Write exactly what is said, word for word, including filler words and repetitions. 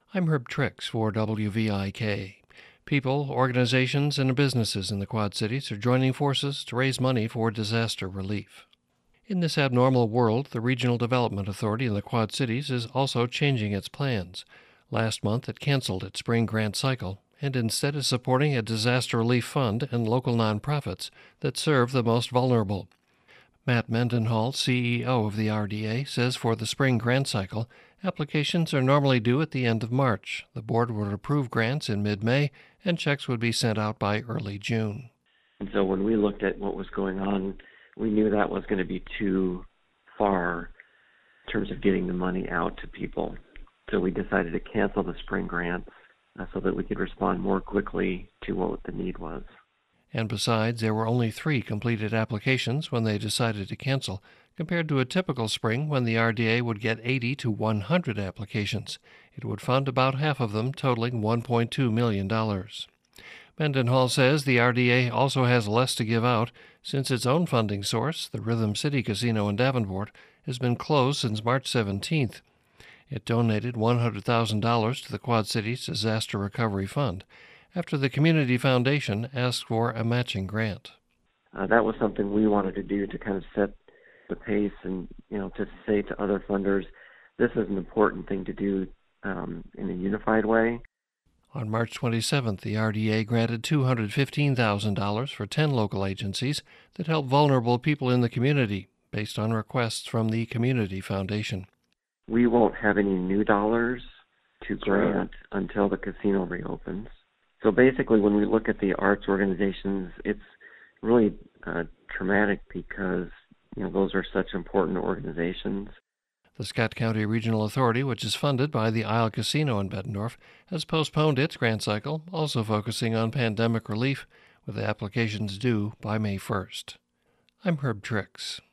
I'm Herb Trix for W V I K. People, organizations, and businesses in the Quad Cities are joining forces to raise money for disaster relief. In this abnormal world, the Regional Development Authority in the Quad Cities is also changing its plans. Last month, it canceled its spring grant cycle and instead is supporting a disaster relief fund and local nonprofits that serve the most vulnerable. Matt Mendenhall, C E O of the R D A, says for the spring grant cycle, applications are normally due at the end of March. The board would approve grants in mid-May, and checks would be sent out by early June. And so when we looked at what was going on, we knew that was going to be too far in terms of getting the money out to people. So we decided to cancel the spring grants uh, so that we could respond more quickly to what the need was. And besides, there were only three completed applications when they decided to cancel, compared to a typical spring when the R D A would get eighty to one hundred applications. It would fund about half of them, totaling one point two million dollars. Mendenhall says the R D A also has less to give out, since its own funding source, the Rhythm City Casino in Davenport, has been closed since March seventeenth. It donated one hundred thousand dollars to the Quad Cities Disaster Recovery Fund, after the Community Foundation asked for a matching grant. Uh, that was something we wanted to do to kind of set the pace and, you know, to say to other funders, this is an important thing to do um, in a unified way. On March twenty-seventh, the R D A granted two hundred fifteen thousand dollars for ten local agencies that help vulnerable people in the community, based on requests from the Community Foundation. We won't have any new dollars to grant until the casino reopens. So basically, when we look at the arts organizations, it's really uh, traumatic because, you know, those are such important organizations. The Scott County Regional Authority, which is funded by the Isle Casino in Bettendorf, has postponed its grant cycle, also focusing on pandemic relief, with applications due by May first. I'm Herb Trix.